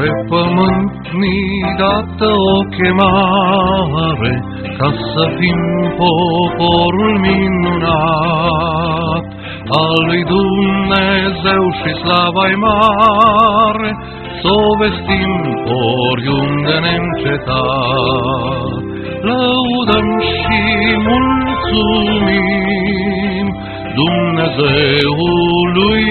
Pe pământ mi-i dată o chemare, ca să fim poporul minunat, al lui Dumnezeu și slava-i mare, s-o vestim oriunde neîncetat. Lăudăm și mulțumim Dumnezeului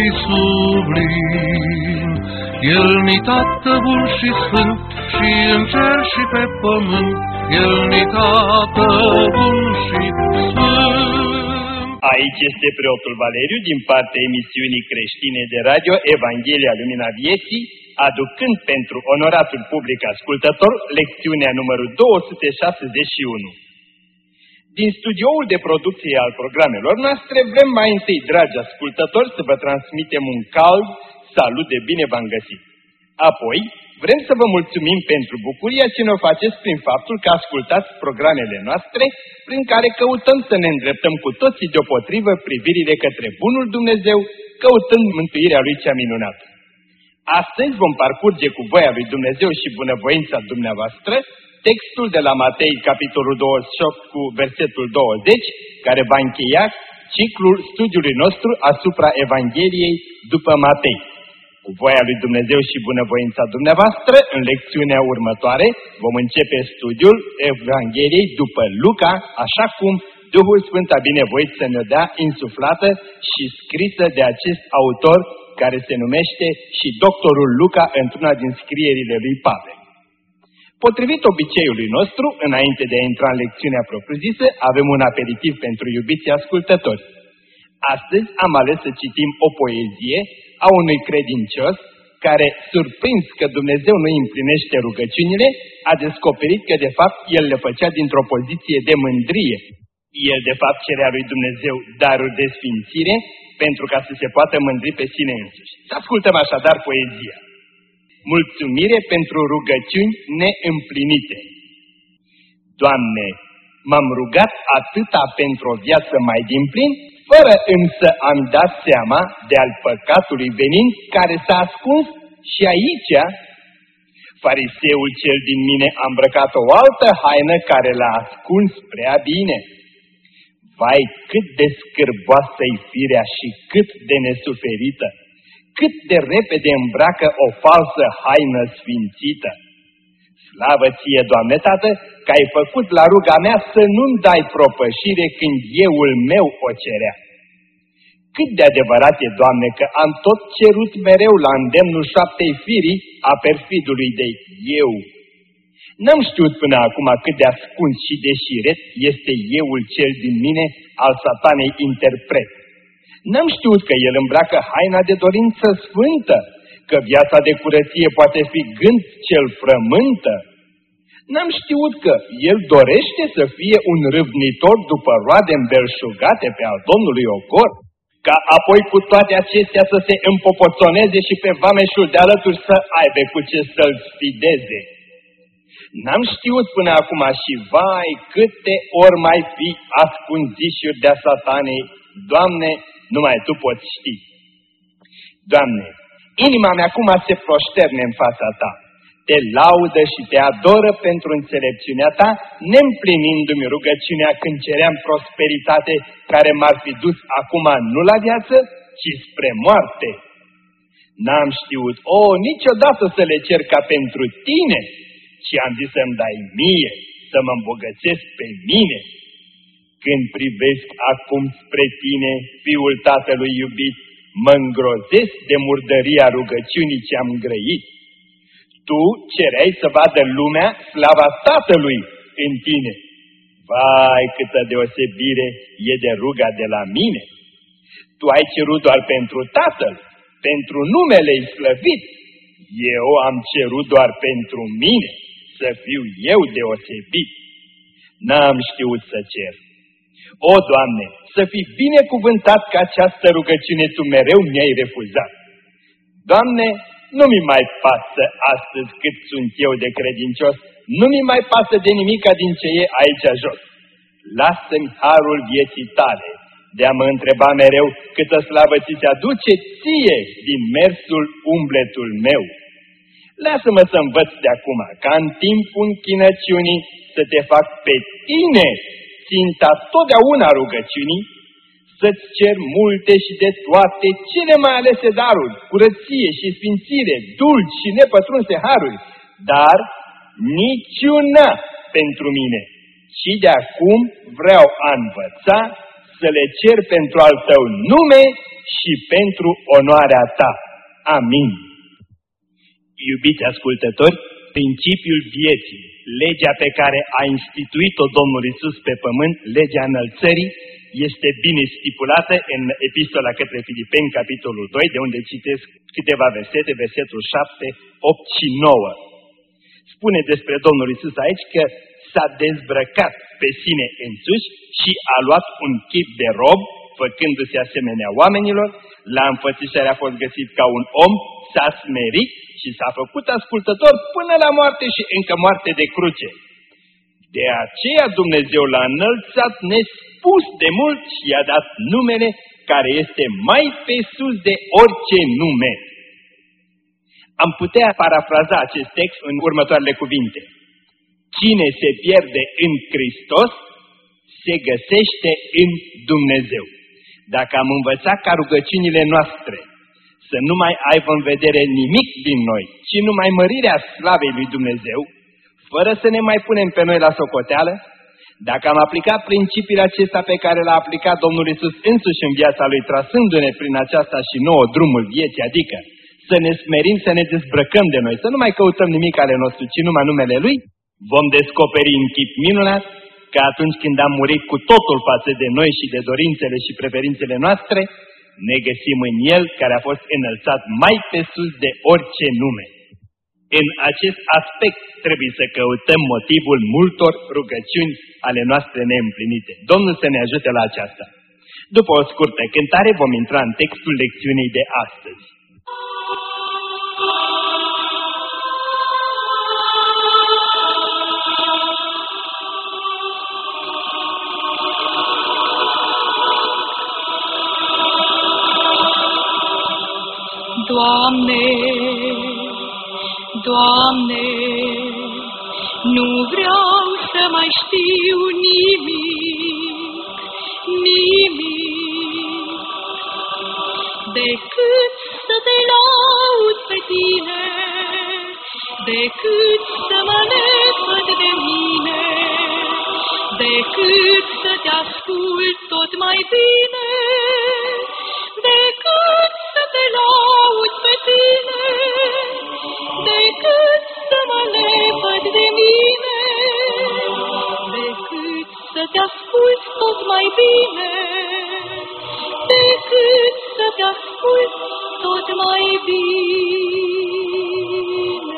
sublim. El ni tată bun și sfânt, și în cer și pe pământ, El ni tată bun și sfânt. Aici este preotul Valeriu din partea emisiunii creștine de radio Evanghelia Lumina Vieții, aducând pentru onoratul public ascultător lecțiunea numărul 261. Din studioul de producție al programelor noastre, vrem mai întâi, dragi ascultători, să vă transmitem un cald salut de bine v-am găsit. Apoi, vrem să vă mulțumim pentru bucuria ce ne-o faceți prin faptul că ascultați programele noastre, prin care căutăm să ne îndreptăm cu toții deopotrivă privirile către bunul Dumnezeu, căutând mântuirea Lui cea minunată. Astăzi vom parcurge cu voia lui Dumnezeu și bunăvoința dumneavoastră textul de la Matei, capitolul 28, cu versetul 20, care va încheia ciclul studiului nostru asupra Evangheliei după Matei. Cu voia lui Dumnezeu și bunăvoința dumneavoastră, în lecțiunea următoare, vom începe studiul Evangheliei după Luca, așa cum Duhul Sfânt a binevoit să ne dea insuflată și scrisă de acest autor, care se numește și doctorul Luca într-una din scrierile lui Pavel. Potrivit obiceiului nostru, înainte de a intra în lecțiunea propriu-zisă, avem un aperitiv pentru iubiții ascultători. Astăzi am ales să citim o poezie a unui credincios care, surprins că Dumnezeu nu împlinește rugăciunile, a descoperit că de fapt el le făcea dintr-o poziție de mândrie. El de fapt cerea lui Dumnezeu daruri de sfințire pentru ca să se poată mândri pe sine însuși. Să ascultăm așadar poezia. Mulțumire pentru rugăciuni neîmplinite. Doamne, m-am rugat atâta pentru o viață mai dinplin, fără însă am dat seama de al păcatului venind, care s-a ascuns și aici. Fariseul cel din mine a îmbrăcat o altă haină care l-a ascuns prea bine. Vai, cât de scârboasă-i firea și cât de nesuferită! Cât de repede îmbracă o falsă haină sfințită! Slavă ție, Doamne Tată, că ai făcut la ruga mea să nu-mi dai propășire când euul meu o cerea. Cât de adevărat e, Doamne, că am tot cerut mereu la îndemnul 7 firii a perfidului de eu. N-am știut până acum cât de ascuns și de șiret este euul cel din mine al satanei interpret. N-am știut că el îmbracă haina de dorință sfântă, că viața de curăție poate fi gând cel frământă. N-am știut că el dorește să fie un râvnitor după roade îmbelșugate pe al Domnului Ogor, ca apoi cu toate acestea să se împopoțoneze și pe vameșul de alături să aibă cu ce să-l sfideze. N-am știut până acum și vai, câte ori mai fi ascunzișuri de-a satanei, Doamne, numai Tu poți ști. Doamne, inima mea acum se proșterne în fața Ta, Te laudă și Te adoră pentru înțelepciunea Ta, neîmplinindu-mi rugăciunea când ceream prosperitate care m-ar fi dus acum nu la viață, ci spre moarte. N-am știut, niciodată să le cer ca pentru Tine, ci am zis să-mi dai mie, să mă îmbogățesc pe mine. Când privesc acum spre Tine, Fiul Tatălui iubit, mă îngrozesc de murdăria rugăciunii ce am grăit. Tu cereai să vadă lumea slava Tatălui în Tine. Vai, câtă deosebire e de ruga de la mine! Tu ai cerut doar pentru Tatăl, pentru numele-i slăvit. Eu am cerut doar pentru mine, să fiu eu deosebit. N-am știut să cer. O, Doamne, să fii binecuvântat că această rugăciune Tu mereu mi-ai refuzat. Doamne, nu mi mai pasă astăzi cât sunt eu de credincios, nu mi mai pasă de nimica din ce e aici jos. Lasă-mi harul vieții Tale de a mă întreba mereu câtă slavă Ți se aduce Ție din mersul umbletul meu. lasă-mă să învăț de acum, ca în timpul închinăciunii să te fac pe tine, ținta totdeauna rugăciunii, să-ți cer multe și de toate cele mai alese daruri, curăție și sfințire, dulci și nepătrunse haruri, dar niciuna pentru mine, ci de acum vreau a învăța să le cer pentru al tău nume și pentru onoarea ta. Amin. Iubiți ascultători, principiul vieții, legea pe care a instituit-o Domnul Iisus pe pământ, legea înălțării, este bine stipulată în Epistola către Filipeni, capitolul 2, de unde citesc câteva versete, versetul 7, 8 și 9. Spune despre Domnul Iisus aici că s-a dezbrăcat pe sine însuși și a luat un chip de rob, făcându-se asemenea oamenilor, la înfățișare a fost găsit ca un om, s-a smerit și s-a făcut ascultător până la moarte și încă moarte de cruce. De aceea Dumnezeu l-a înălțat nespus de mult și i-a dat numele care este mai pe sus de orice nume. Am putea parafraza acest text în următoarele cuvinte. Cine se pierde în Hristos, se găsește în Dumnezeu. Dacă am învățat ca rugăciunile noastre să nu mai aibă în vedere nimic din noi, ci numai mărirea slavei lui Dumnezeu, fără să ne mai punem pe noi la socoteală, dacă am aplicat principiile acesta pe care l-a aplicat Domnul Iisus însuși în viața Lui, trasându-ne prin aceasta și nouă drumul vieții, adică să ne smerim, să ne dezbrăcăm de noi, să nu mai căutăm nimic ale nostru, ci numai numele Lui, vom descoperi în chip minunat că atunci când am murit cu totul față de noi și de dorințele și preferințele noastre, ne găsim în El care a fost înălțat mai pe sus de orice nume. În acest aspect trebuie să căutăm motivul multor rugăciuni ale noastre neîmplinite. Domnul să ne ajute la aceasta. După o scurtă cântare vom intra în textul lecțiunii de astăzi. Doamne, Doamne, nu vreau să mai știu nimic, decât să te laud pe tine, decât să mă lepăd de mine, decât să te ascult tot mai bine, decât să te laud pe tine, decât să mă lepăd de mine, decât să te ascult tot mai bine, decât să te ascult tot mai bine.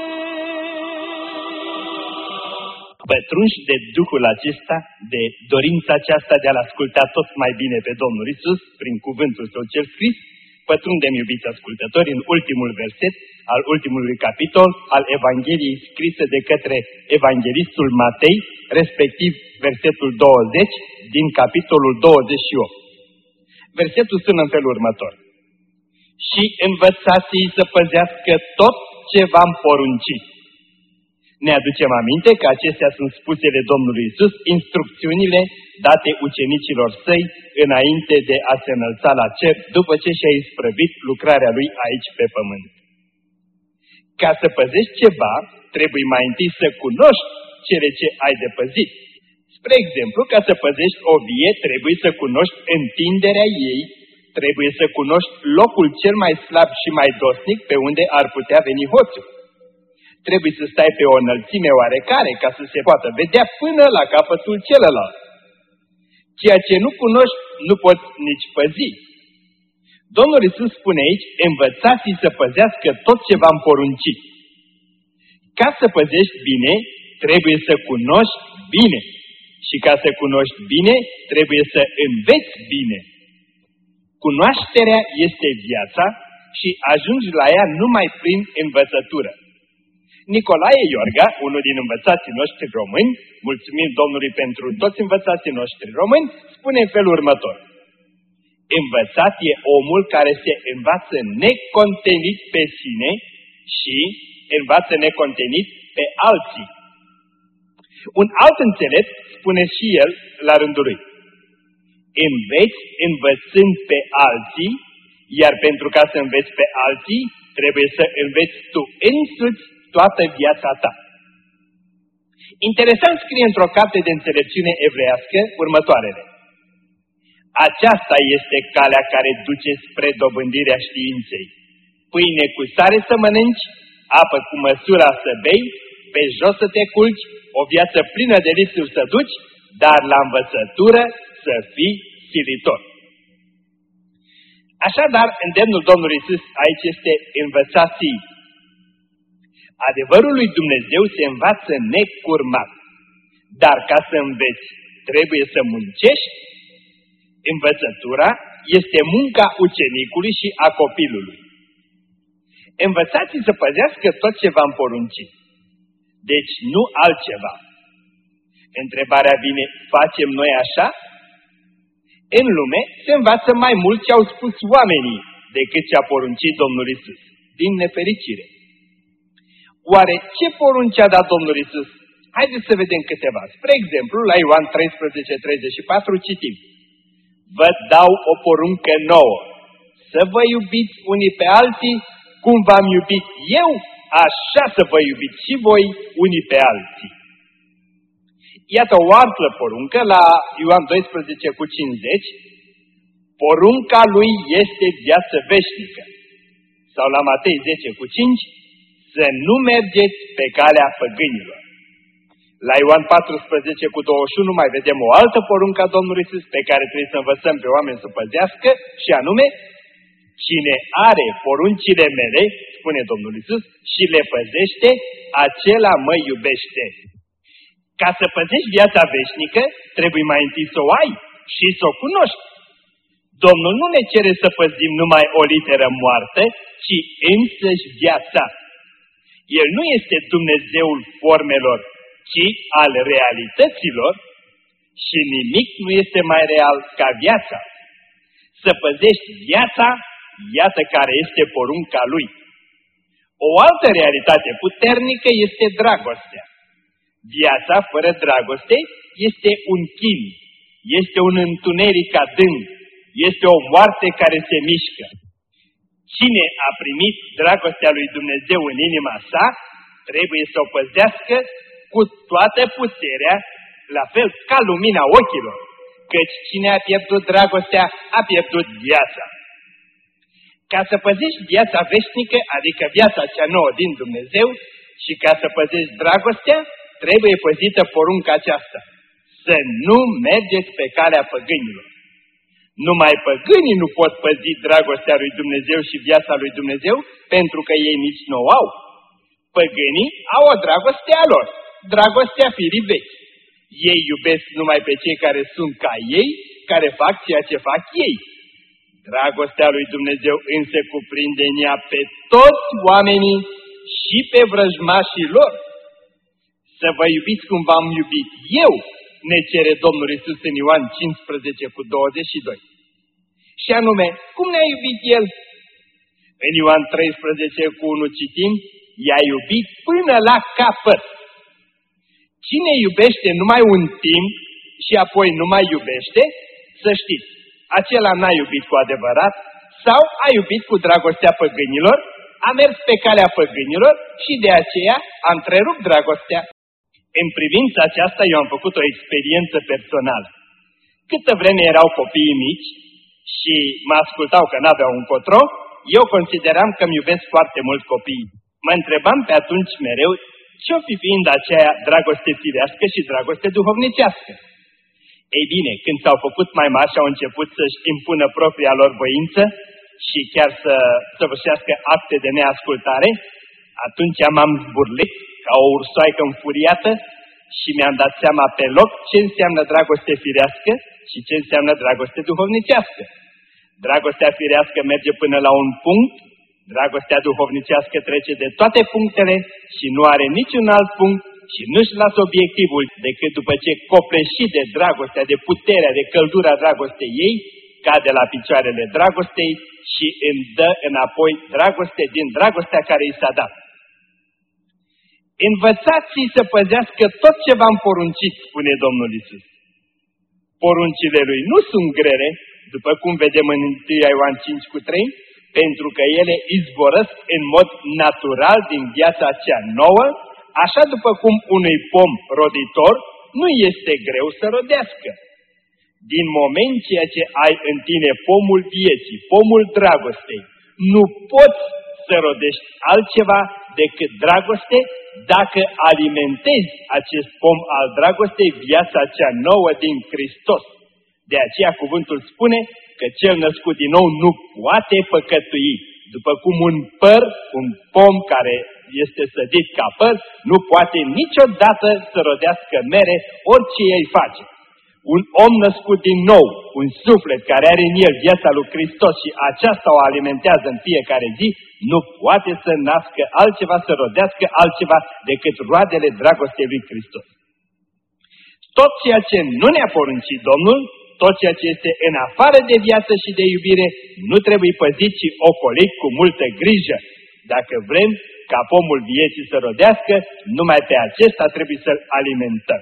Pătrunși de Duhul acesta, de dorința aceasta de a-L asculta tot mai bine pe Domnul Iisus, prin cuvântul Său cel scris, pătrundem, iubiți ascultători, în ultimul verset al ultimului capitol al Evangheliei scrise de către Evanghelistul Matei, respectiv versetul 20 din capitolul 28. Versetul sună în felul următor. Și învățați-i să păzească tot ce v-am poruncit. Ne aducem aminte că acestea sunt spusele Domnului Iisus, instrucțiunile date ucenicilor săi înainte de a se înălța la cer, după ce și-a isprăvit lucrarea Lui aici pe pământ. Ca să păzești ceva, trebuie mai întâi să cunoști cele ce ai de păzit. Spre exemplu, ca să păzești o vie, trebuie să cunoști întinderea ei, trebuie să cunoști locul cel mai slab și mai dosnic pe unde ar putea veni hoțul. Trebuie să stai pe o înălțime oarecare ca să se poată vedea până la capătul celălalt. Ceea ce nu cunoști, nu poți nici păzi. Domnul Iisus spune aici, învățați-i să păzească tot ce v-am poruncit. Ca să păzești bine, trebuie să cunoști bine. Și ca să cunoști bine, trebuie să înveți bine. Cunoașterea este viața și ajungi la ea numai prin învățătură. Nicolae Iorga, unul din învățații noștri români, mulțumim Domnului pentru toți învățații noștri români, spune în felul următor. Învățat e omul care se învață necontenit pe sine și învață necontenit pe alții. Un alt înțelept spune și el la rândul lui: înveți învățând pe alții, iar pentru ca să înveți pe alții, trebuie să înveți tu însuți toată viața ta. Interesant scrie într-o carte de înțelepciune evreiască următoarele: aceasta este calea care duce spre dobândirea științei. Pâine cu sare să mănânci, apă cu măsura să bei, pe jos să te culci, o viață plină de lipsuri să duci, dar la învățătură să fii silitor. Așadar, îndemnul Domnului Iisus aici este: învățați-i. Adevărul lui Dumnezeu se învață necurmat, dar ca să înveți trebuie să muncești. Învățătura este munca ucenicului și a copilului. Învățați-i să păzească tot ce v-am poruncit. Deci nu altceva. Întrebarea vine: facem noi așa? În lume se învață mai mult ce au spus oamenii decât ce a poruncit Domnul Iisus, din nefericire. Oare ce porunci a dat Domnul Iisus? Haideți să vedem câteva. Spre exemplu, la Ioan 13:34 citim: vă dau o poruncă nouă, să vă iubiți unii pe alții, cum v-am iubit eu, așa să vă iubiți și voi unii pe alții. Iată o altă poruncă la Ioan 12:50, porunca lui este viață veșnică. Sau la Matei 10:5, să nu mergeți pe calea păgânilor. La Ioan 14:21 mai vedem o altă poruncă a Domnului Iisus pe care trebuie să învățăm pe oameni să păzească, și anume: cine are poruncile mele, spune Domnul Iisus, și le păzește, acela mă iubește. Ca să păzești viața veșnică, trebuie mai întâi să o ai și să o cunoști. Domnul nu ne cere să păzim numai o literă moartă, ci însăși viața. El nu este Dumnezeul formelor, ci al realităților, și nimic nu este mai real ca viața. Să păzești viața, iată care este porunca lui. O altă realitate puternică este dragostea. Viața fără dragoste este un chin, este un întuneric adânc, este o moarte care se mișcă. Cine a primit dragostea lui Dumnezeu în inima sa, trebuie să o păzească cu toată puterea, la fel ca lumina ochilor, căci cine a pierdut dragostea, a pierdut viața. Ca să păzești viața veșnică, adică viața cea nouă din Dumnezeu, și ca să păzești dragostea, trebuie păzită porunca aceasta: să nu mergeți pe calea păgânilor. Numai păgânii nu pot păzi dragostea lui Dumnezeu și viața lui Dumnezeu, pentru că ei nici nu o au. Păgânii au o dragoste a lor, dragostea firii vechi. Ei iubesc numai pe cei care sunt ca ei, care fac ceea ce fac ei. Dragostea lui Dumnezeu însă cuprinde în ea pe toți oamenii și pe vrăjmașii lor. Să vă iubiți cum v-am iubit eu, ne cere Domnul Iisus în Ioan 15:22. Și anume, cum ne-a iubit El? În Ioan 13:1 citim: i-a iubit până la capăt. Cine iubește numai un timp și apoi nu mai iubește, să știți, acela n-a iubit cu adevărat, sau a iubit cu dragostea păgânilor, a mers pe calea păgânilor și de aceea a întrerupt dragostea. În privința aceasta eu am făcut o experiență personală. Câtă vreme erau copiii mici și mă ascultau că n-aveau încotro, eu consideram că îmi iubesc foarte mult copiii. Mă întrebam pe atunci mereu ce-o fi fiind aceea dragoste firească și dragoste duhovnicească. Ei bine, când s-au făcut mai mari și au început să-și impună propria lor voință și chiar să săvârșească acte de neascultare, atunci m-am zburlit ca o ursoaică înfuriată și mi-am dat seama pe loc ce înseamnă dragoste firească și ce înseamnă dragoste duhovnicească. Dragostea firească merge până la un punct, dragostea duhovnicească trece de toate punctele și nu are niciun alt punct și nu-și lasă obiectivul decât după ce copleșit de dragostea, de puterea, de căldura dragostei ei, cade la picioarele dragostei și îmi dă înapoi dragoste din dragostea care i s-a dat. Învățați-i să păzească tot ce v-am poruncit, spune Domnul Iisus. Poruncile lui nu sunt grele, după cum vedem în 1 Ioan 5:3, pentru că ele izvorăsc în mod natural din viața cea nouă, așa după cum unui pom roditor nu este greu să rodească. Din moment ce ai în tine pomul vieții, pomul dragostei, nu poți să rodești altceva decât dragoste dacă alimentezi acest pom al dragostei, viața cea nouă din Hristos. De aceea cuvântul spune că cel născut din nou nu poate păcătui. După cum un păr, un pom care este sădit ca păr, nu poate niciodată să rodească mere orice ei face. Un om născut din nou, un suflet care are în el viața lui Hristos și aceasta o alimentează în fiecare zi, nu poate să nască altceva, să rodească altceva decât roadele dragostei lui Hristos. Tot ceea ce nu ne-a poruncit Domnul, tot ceea ce este în afară de viață și de iubire, nu trebuie păzit, ci ocolit cu multă grijă. Dacă vrem ca pomul vieții să rodească, numai pe acesta trebuie să-l alimentăm.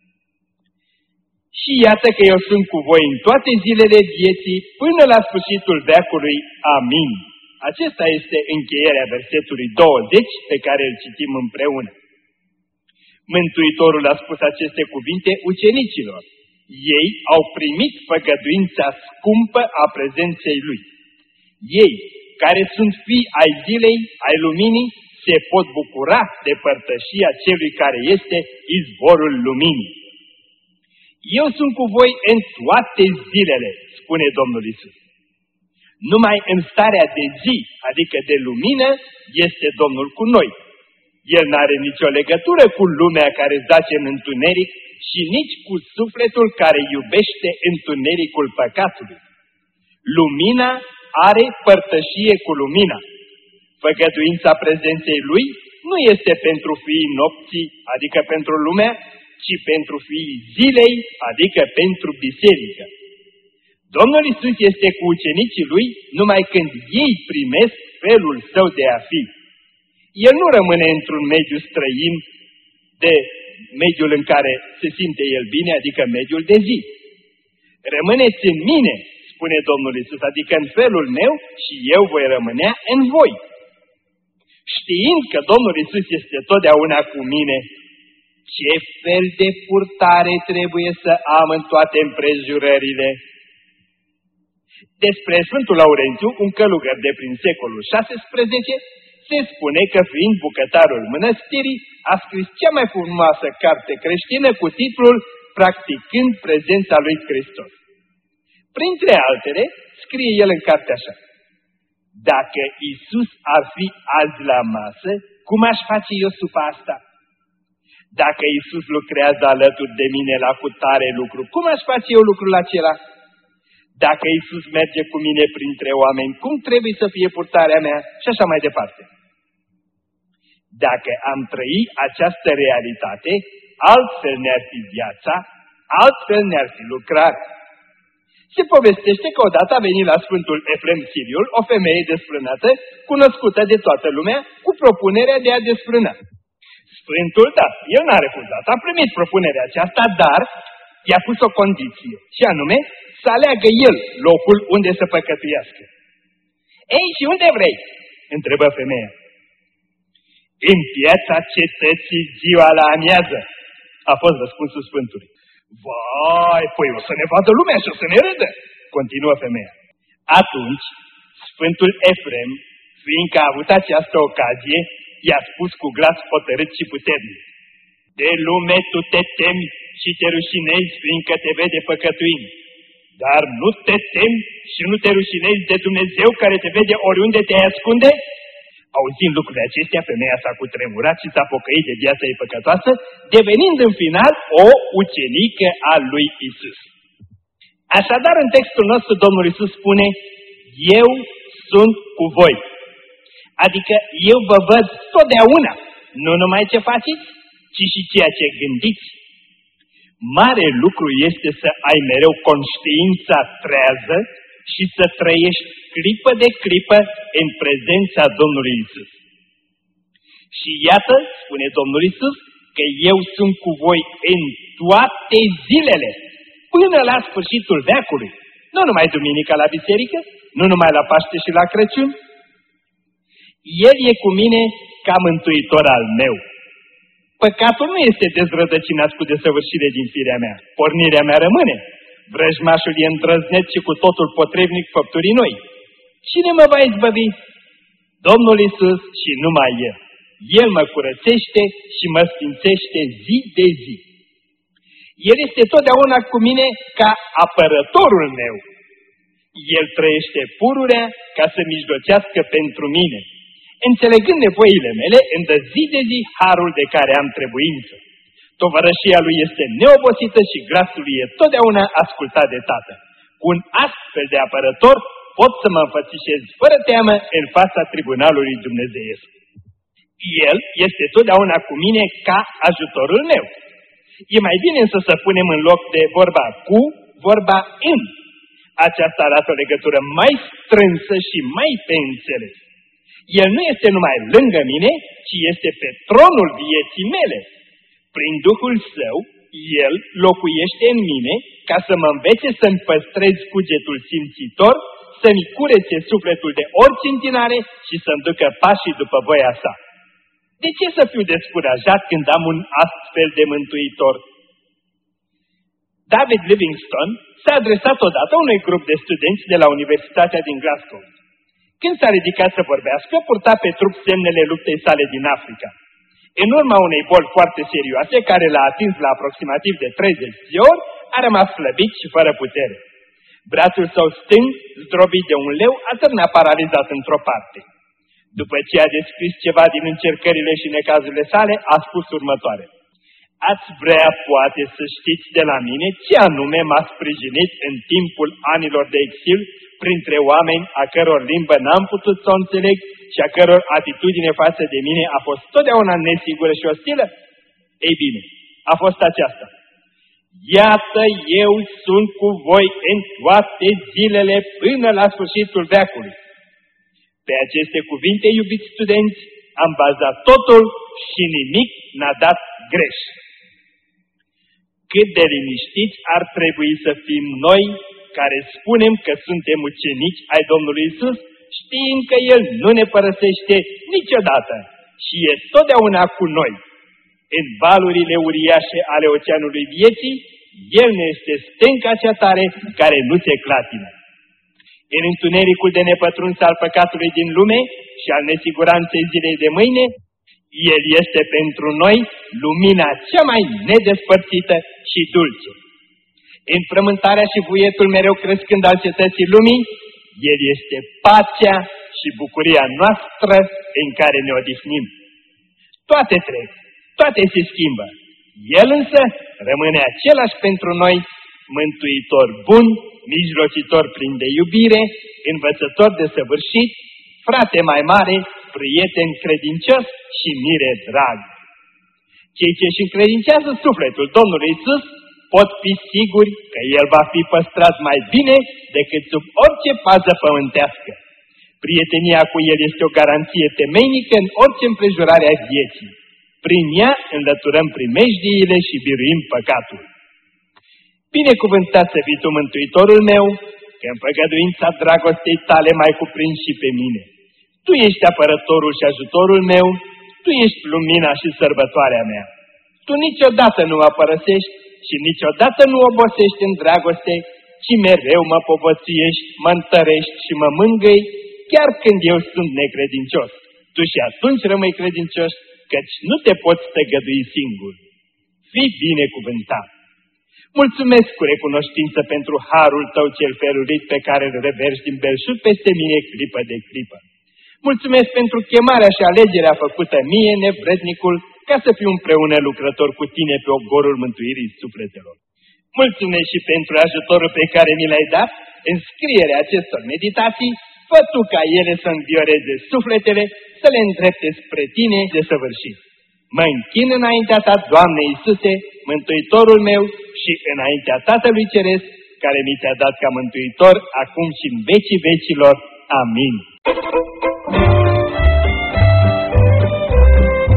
Și iată că eu sunt cu voi în toate zilele vieții, până la sfârșitul veacului. Amin. Acesta este încheierea versetului 20 pe care îl citim împreună. Mântuitorul a spus aceste cuvinte ucenicilor. Ei au primit făgăduința scumpă a prezenței Lui. Ei, care sunt fii ai zilei, ai luminii, se pot bucura de părtășia celui care este izvorul luminii. Eu sunt cu voi în toate zilele, spune Domnul Iisus. Numai în starea de zi, adică de lumină, este Domnul cu noi. El n-are nicio legătură cu lumea care zace în întuneric și nici cu sufletul care iubește întunericul păcatului. Lumina are părtășie cu lumina. Făgăduința prezenței Lui nu este pentru fiii nopții, adică pentru lumea, ci pentru fiii zilei, adică pentru biserică. Domnul Iisus este cu ucenicii Lui numai când ei primesc felul Său de a fi. El nu rămâne într-un mediu străin de mediul în care se simte El bine, adică mediul de zi. Rămâneți în mine, spune Domnul Iisus, adică în felul meu și eu voi rămânea în voi. Știind că Domnul Iisus este totdeauna cu mine, ce fel de purtare trebuie să am în toate împrejurările? Despre Sfântul Laurențiu, un călugăr de prin secolul XVI, se spune că fiind bucătarul mănăstirii, a scris cea mai frumoasă carte creștină cu titlul Practicând prezența lui Hristos. Printre altele, scrie el în carte așa: dacă Iisus ar fi azi la masă, cum aș face eu supa asta? Dacă Iisus lucrează alături de mine la cutare lucru, cum aș face eu lucrul acela? Dacă Iisus merge cu mine printre oameni, cum trebuie să fie purtarea mea? Și așa mai departe. Dacă am trăit această realitate, altfel ne-ar fi viața, altfel ne-ar fi lucrarea. Se povestește că odată a venit la Sfântul Efrem Siriul o femeie desfrânată, cunoscută de toată lumea, cu propunerea de a desfrâna. Sfântul, da, el n-a refuzat, a primit propunerea aceasta, dar i-a pus o condiție, și anume să aleagă el locul unde să păcătuiască. Ei, și unde vrei? Întrebă femeia. În piața cetății ziua la amiază, a fost răspunsul Sfântului. Vai, păi o să ne vadă lumea și o să ne râdă, continuă femeia. Atunci, Sfântul Efrem, fiindcă a avut această ocazie, i-a spus cu glas hotărât și puternic: de lume tu te temi și te rușinezi, fiindcă te vede păcătuind, dar nu te temi și nu te rușinezi de Dumnezeu care te vede oriunde te ascunde? Auzind lucrurile acestea, femeia s-a cutremurat și s-a pocăit de viața ei păcătoasă, devenind în final o ucenică a lui Isus. Așadar, în textul nostru, Domnul Isus spune: eu sunt cu voi. Adică eu vă văd totdeauna, nu numai ce faceți, ci și ceea ce gândiți. Mare lucru este să ai mereu conștiința trează și să trăiești clipă de clipă în prezența Domnului Isus. Și iată, spune Domnul Iisus, că eu sunt cu voi în toate zilele, până la sfârșitul veacului. Nu numai duminica la biserică, nu numai la Paște și la Crăciun. El e cu mine ca mântuitor al meu. Păcatul nu este dezrădăcinat cu desăvârșire din firea mea. Pornirea mea rămâne. Vrăjmașul e îndrăzneț și cu totul potrivnic făpturii noi. Cine mă va izbăvi? Domnul Iisus și numai El. El mă curățește și mă sfințește zi de zi. El este totdeauna cu mine ca apărătorul meu. El trăiește pururea ca să mijlocească pentru mine. Înțelegând nevoile mele, îmi dă zi de zi harul de care am trebuință. Tovărășia lui este neobosită și glasul lui e totdeauna ascultat de Tată. Cu un astfel de apărător pot să mă înfățișez fără teamă în fața tribunalului dumnezeiesc. El este totdeauna cu mine ca ajutorul meu. E mai bine însă să punem în loc de vorba cu, vorba în. Aceasta arată o legătură mai strânsă și mai pe înțeles. El nu este numai lângă mine, ci este pe tronul vieții mele. Prin Duhul Său, El locuiește în mine ca să mă învețe să-mi păstrez cugetul simțitor, să-mi curețe sufletul de orice întinare și să-mi ducă pașii după voia Sa. De ce să fiu descurajat când am un astfel de mântuitor? David Livingstone s-a adresat odată unui grup de studenți de la Universitatea din Glasgow. Când s-a ridicat să vorbească, purta pe trup semnele luptei sale din Africa. În urma unei boli foarte serioase, care l-a atins la aproximativ de 30 de ori, a rămas slăbit și fără putere. Brațul său stâng, zdrobit de un leu, a târnat paralizat într-o parte. După ce a descris ceva din încercările și necazurile sale, a spus următoare: ați vrea poate să știți de la mine ce anume m-a sprijinit în timpul anilor de exil printre oameni a căror limbă n-am putut să o înțeleg și a căror atitudine față de mine a fost totdeauna nesigură și ostilă? Ei bine, a fost aceasta: iată, eu sunt cu voi în toate zilele până la sfârșitul veacului. Pe aceste cuvinte, iubiți studenți, am bazat totul și nimic n-a dat greș. Cât de liniștiți ar trebui să fim noi care spunem că suntem ucenici ai Domnului Iisus, știind că El nu ne părăsește niciodată și e totdeauna cu noi. În valurile uriașe ale oceanului vieții, El ne este stânca cea tare care nu se clatină. În întunericul de nepătruns al păcatului din lume și al nesiguranței zilei de mâine, El este pentru noi lumina cea mai nedespărțită și dulce. În frământarea și vuietul mereu crescând al cetății lumii, El este pacea și bucuria noastră în care ne odihnim. Toate trec, toate se schimbă. El însă rămâne același pentru noi, mântuitor bun, mijlocitor plin de iubire, învățător de săvârșit, frate mai mare, prieten credincios și mire drag. Cei ce își încredințează sufletul Domnului Iisus pot fi siguri că El va fi păstrat mai bine decât sub orice pază pământească. Prietenia cu El este o garanție temeinică în orice împrejurare a vieții. Prin ea înlăturăm primejdiile și biruim păcatul. Binecuvântat să fii Tu, Mântuitorul meu, că în făgăduința dragostei Tale m-ai cuprins și pe mine. Tu ești apărătorul și ajutorul meu, Tu ești lumina și sărbătoarea mea. Tu niciodată nu mă părăsești și niciodată nu obosești în dragoste, ci mereu mă povățuiești, mă întărești și mă mângâi, chiar când eu sunt necredincios. Tu și atunci rămâi credincios, căci nu te poți tăgădui singur. Fii binecuvântat! Mulțumesc cu recunoștință pentru harul Tău cel ferurit pe care îl reverși din belșug peste mine clipă de clipă. Mulțumesc pentru chemarea și alegerea făcută mie, nevrednicul, ca să fiu împreună lucrător cu Tine pe ogorul mântuirii sufletelor. Mulțumesc și pentru ajutorul pe care mi l-ai dat în scrierea acestor meditații, fă Tu ca ele să învioreze sufletele, să le îndrepte spre Tine de săvârșit. Mă închin înaintea Ta, Doamne Iisuse, Mântuitorul meu, și înaintea Tatălui Ceresc, care mi Te-a dat ca Mântuitor, acum și în vecii vecilor. Amin.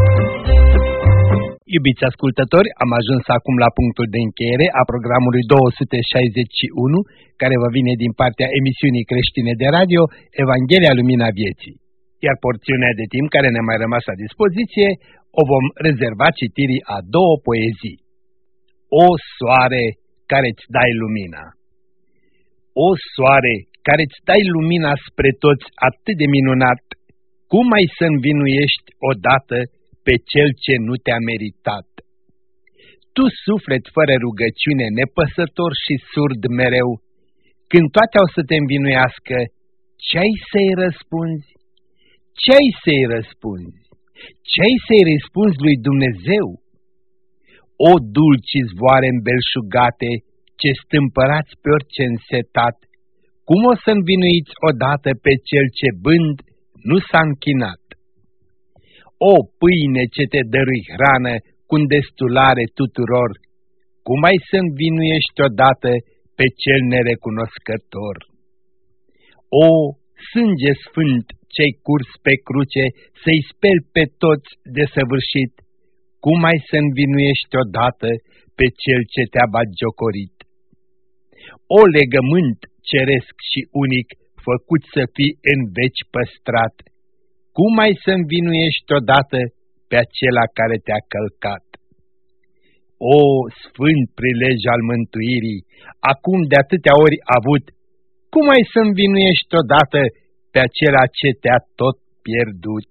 Iubiți ascultători, am ajuns acum la punctul de încheiere a programului 261, care vă vine din partea emisiunii creștine de radio Evanghelia Lumina Vieții. Iar porțiunea de timp care ne-a mai rămas la dispoziție o vom rezerva citirii a două poezii. O soare care-ți dai lumina. O soare care-ți dai lumina spre toți atât de minunat, cum ai să învinuiești odată pe cel ce nu te-a meritat? Tu, suflet fără rugăciune, nepăsător și surd mereu, când toate au să te învinuiască, ce-ai să-i răspunzi? Ce-ai să-i răspunzi? Ce-ai să-i răspunzi lui Dumnezeu? O dulci zvoare îmbelșugate, ce stâmpărați pe orice însetat, cum o să învinuiți odată pe cel ce bând nu s-a închinat? O pâine ce te dărui hrană cu îndestulare tuturor, cum ai să învinuiești odată pe cel nerecunoscător? O sânge sfânt ce-ai curs pe cruce să-i speli pe toți de săvârșit, cum ai să învinuiești odată pe cel ce te-a batjocorit? O legământ ceresc și unic făcut să fii în veci păstrat, cum ai să învinuiești odată pe acela care te-a călcat? O sfânt prilej al mântuirii, acum de atâtea ori avut, cum ai să învinuiești odată pe acela ce te-a tot pierdut?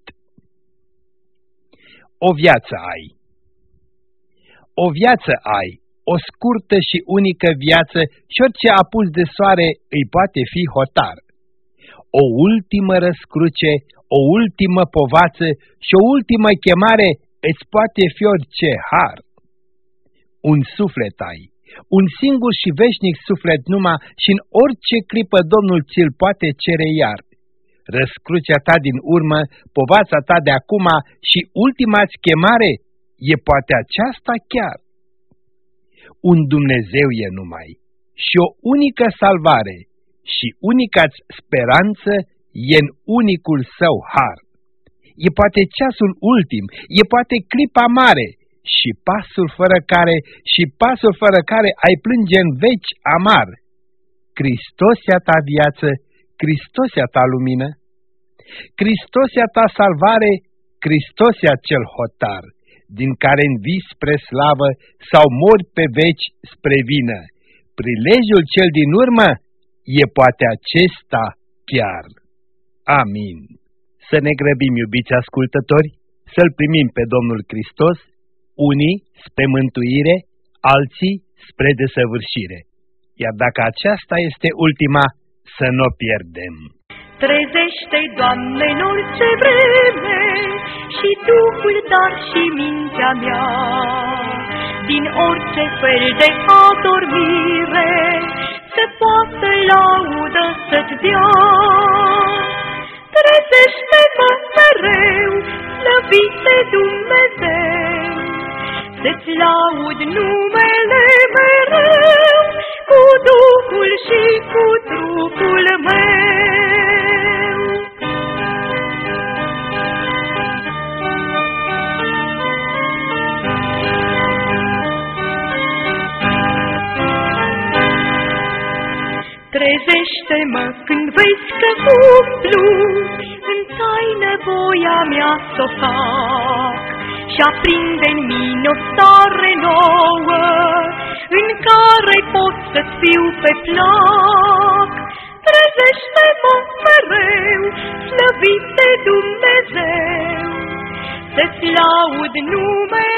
O viață ai. O viață ai, o scurtă și unică viață, și orice apus de soare îi poate fi hotar. O ultimă răscruce, o ultimă povață și o ultimă chemare îți poate fi orice har. Un suflet ai, un singur și veșnic suflet numai, și în orice clipă Domnul ți-l poate cere iar. Răscrucea ta din urmă, povața ta de acum și ultima-ți chemare e poate aceasta chiar. Un Dumnezeu e numai și o unică salvare, și unica-ți speranță e în unicul său har. E poate ceasul ultim, e poate clipa mare, și pasul fără care ai plânge în veci amar. Hristosia ta viață, Hristosia ta lumină, Hristosia ta salvare, Hristosia cel hotar, din care învii spre slavă sau mori pe veci spre vină. Prilejul cel din urmă e poate acesta chiar. Amin. Să ne grăbim, iubiți ascultători, să-L primim pe Domnul Hristos, unii spre mântuire, alții spre desăvârșire. Iar dacă aceasta este ultima, să nu o pierdem. Trezește, Doamne, în orice vreme și Duhul, dar și mintea mea, din orice fel de adormire, să poată laudă să-ți dea. Trezește-mă mereu, slăvite Dumnezeu, să-ți laud numele mereu, cu Duhul și cu trupul meu. Trezește-mă când vezi că umplu în taină voia mea s-o fac, și aprinde-n mine o stare nouă, în care pot să-ți fiu pe plac. Trezește-mă mereu, slăvit de Dumnezeu, să-ți laud numele